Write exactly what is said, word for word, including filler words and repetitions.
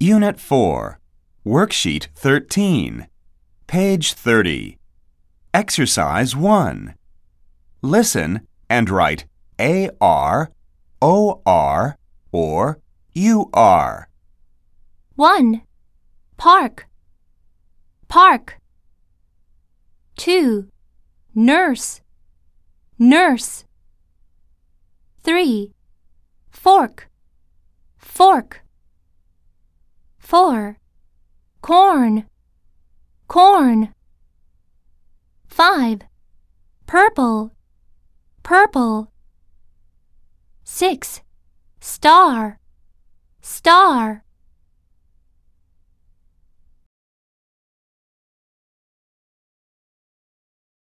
Unit four, Worksheet thirteen, page thirty. Exercise one. Listen and write A R, O R, or U R. one. Park, park. two. Nurse, nurse. three. Fork, fork. four. Corn, corn. five. Purple, purple. six. Star, star.